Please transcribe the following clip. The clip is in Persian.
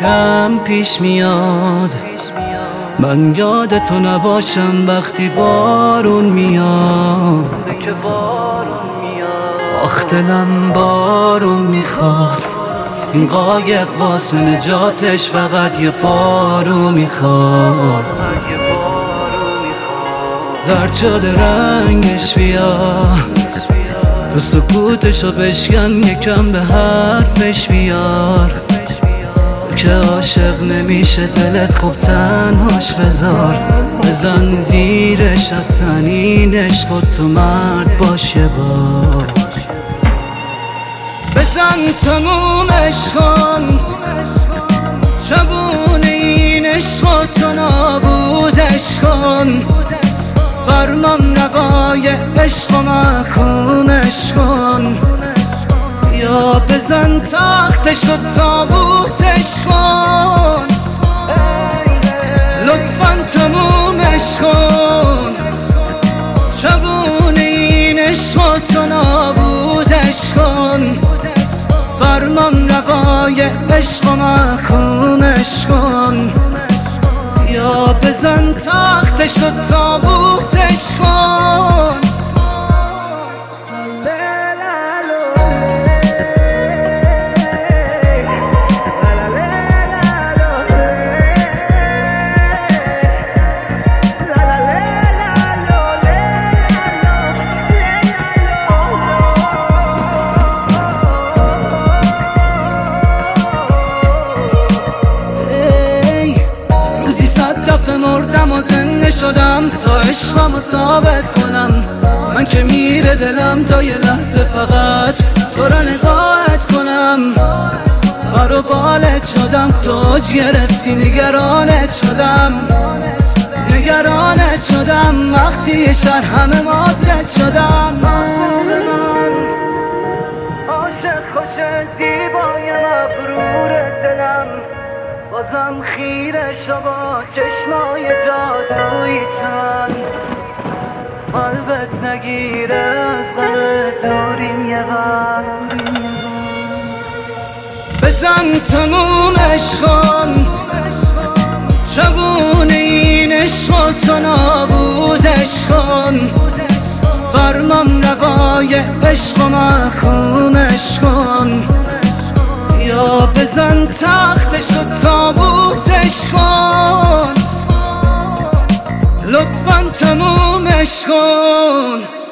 کم پیش میاد. من یاد تو نباشم وقتی بارون میاد. آخ دلم بارون میخواد، این قایق واسه نجاتش فقط یه بارو میخواد. زرد شده رنگش بیا، تو سکوتشو بشکن یکم به حرفش بیار. تو که عاشق نمیشه دلت خوب تنهاش بذار. بزن زیرش از سنینش، خود تو مرد باش یه بار. بزن تمومش کن، شبونه این عشق و تو نابودش کن. فرمان روای عشق و محکومش کن. یا بزن تختش و تابوتش کن. لطفاً تمومش کن، شبونه این عشق و تو نابودش کن. فرمان روای عشق و محکومش کن. یا بزن تختش و تابوتش کن. مردم و زنده شدم تا عشقمو ثابت کنم. من که میره دلم تا یه لحظه فقط تو را نگاهت کنم. برو بالت شدم، توج گرفتی نگرانت شدم. نگرانت شدم وقتی یه شهر همه ماتت شدم. عاشق خوش دیبای مبرور دلم، بازم خیره شو با چشمای جادویی چند. قلبت نگیره از غم دوریم یه بر. بزن تمومش کن، شبونه این عشق و تو نابودش کن. فرمان روای عشق و محکومش کن. یا بزن تختش و تابوتش کن. لطفاً تمومش کن.